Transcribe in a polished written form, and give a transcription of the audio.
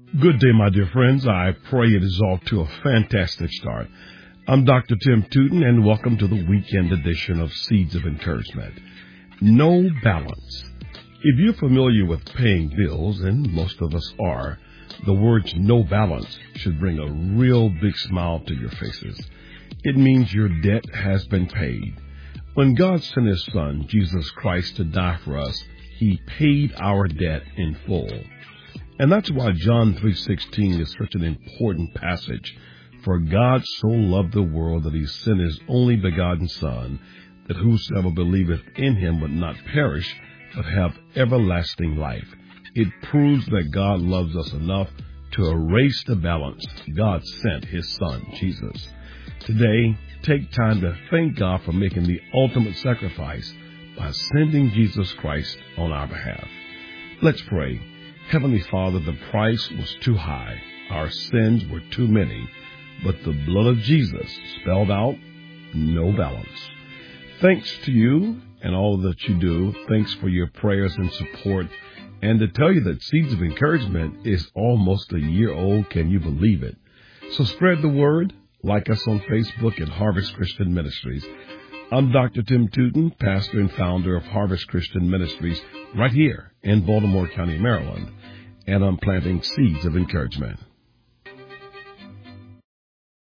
Good day, my dear friends. I pray it is off to a fantastic start. I'm Dr. Tim Tootin, and welcome to the weekend edition of Seeds of Encouragement. No balance. If you're familiar with paying bills, and most of us are, the words no balance should bring a real big smile to your faces. It means your debt has been paid. When God sent His Son, Jesus Christ, to die for us, He paid our debt in full. And that's why John 3:16 is such an important passage. For God so loved the world that He sent His only begotten Son, that whosoever believeth in Him would not perish, but have everlasting life. It proves that God loves us enough to erase the balance. God sent His Son, Jesus. Today, take time to thank God for making the ultimate sacrifice by sending Jesus Christ on our behalf. Let's pray. Heavenly Father, the price was too high. Our sins were too many. But the blood of Jesus spelled out no balance. Thanks to you and all that you do. Thanks for your prayers and support. And to tell you that Seeds of Encouragement is almost a year old, can you believe it? So spread the word. Like us on Facebook at Harvest Christian Ministries. I'm Dr. Tim Tootin, pastor and founder of Harvest Christian Ministries right here in Baltimore County, Maryland. And I'm planting seeds of encouragement.